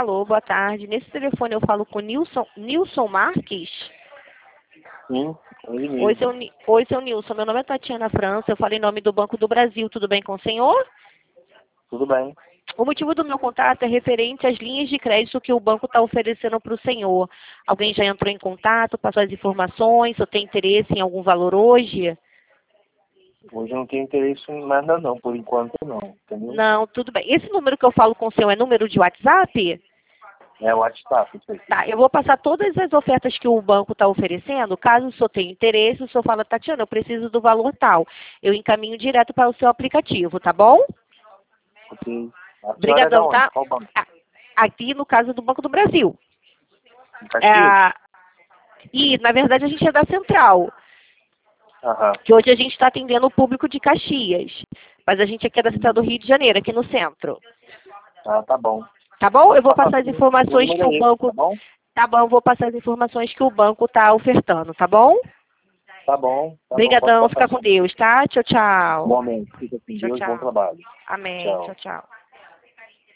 Alô, boa tarde. Nesse telefone eu falo com Nilson Marques? Sim, ele Oi, mesmo. seu Nilson. Meu nome é Tatiana França. Eu falo em nome do Banco do Brasil. Tudo bem com o senhor? Tudo bem. O motivo do meu contato é referente às linhas de crédito que o banco está oferecendo para o senhor. Alguém já entrou em contato, passou as informações, ou tem interesse em algum valor hoje? Hoje eu não tenho interesse em nada não, por enquanto não, entendeu? Não, tudo bem. Esse número que eu falo com o senhor é número de WhatsApp? É o WhatsApp, isso aí. Tá, eu vou passar todas as ofertas que o banco está oferecendo. Caso o senhor tenha interesse, o senhor fala, Tatiana, eu preciso do valor tal. Eu encaminho direto para o seu aplicativo, tá bom? Ok. A senhora é da Obrigadão, onde? tá? Qual banco? Aqui no caso do Banco do Brasil. Em Caxias? E, na verdade, a gente é da Central, Aham. que hoje a gente está atendendo o público de Caxias. Mas a gente aqui é da Central do Rio de Janeiro, aqui no centro. Ah, tá bom. Tá bom? Eu vou Passa passar as assim, meu informações que número o é esse, banco... tá bom? Tá bom, eu vou passar as informações que o banco está ofertando, tá bom? Tá bom, pode Obrigadão, passar fica com sim. Deus, tá? Tchau, tchau. Igualmente, fica com Tchau, Deus, bom tchau. trabalho. Amém. Tchau. Tchau, tchau.